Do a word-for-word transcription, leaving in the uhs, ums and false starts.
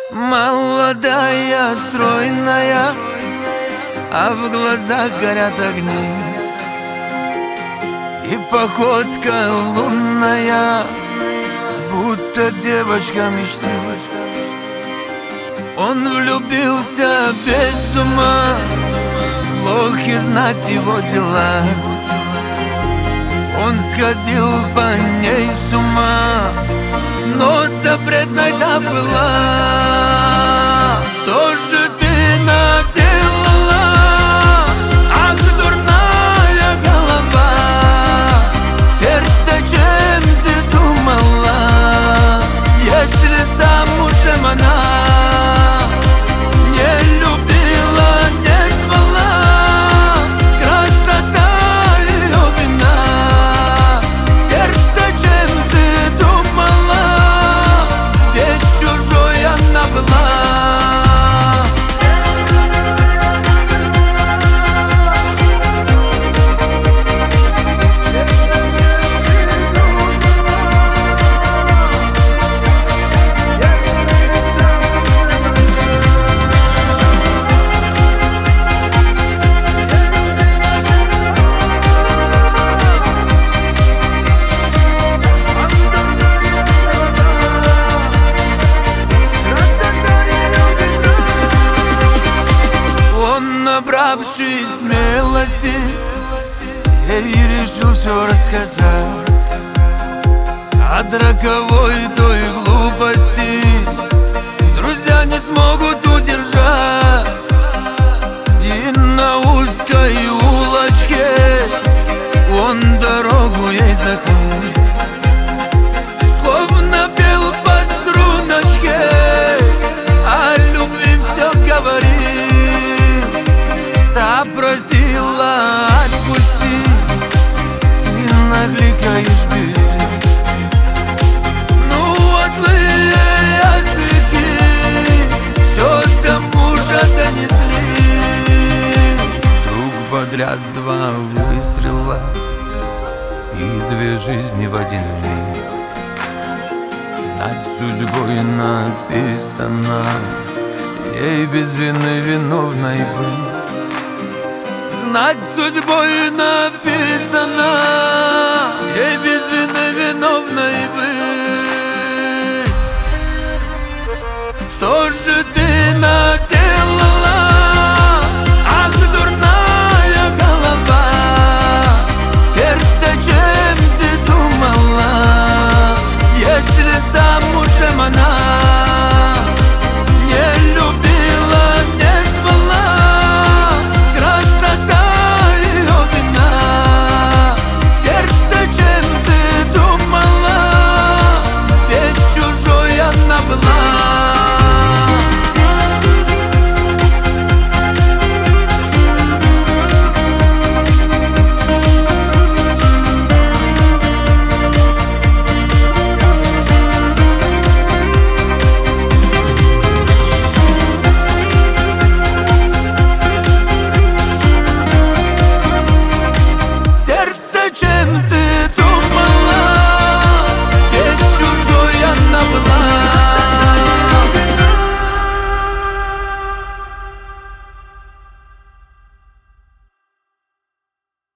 Молодая, стройная, а в глазах горят огни. И походка лунная, будто девочка мечты. Он влюбился без ума, плохо знать его дела. Он сходил по ней с ума, но запретной-то была. Что же ты наделала? Ах, дурная голова! Сердце, чем ты думала, если замужем она? Не любила, не звала, красота ее вина. Сердце, чем ты думала, ведь чужой она была. Набравшись смелости, ей решил все рассказать от роковой той глупости. Друзья не смогут удержать, и на узкой улочке он дорогу ей закрыл. Словно пел по струночке, о любви все говорит. Та просила отпусти, ты накликаешь беды. Ну, а злые языки все до мужа донесли. Друг подряд два выстрела и две жизни в один миг. Знать судьбой написано, ей без вины виновной быть. Знать судьбой написано, ей без вины виновной быть. Что же ты наделала? Ах, дурная голова! Сердце, чем ты думала, если замужем она?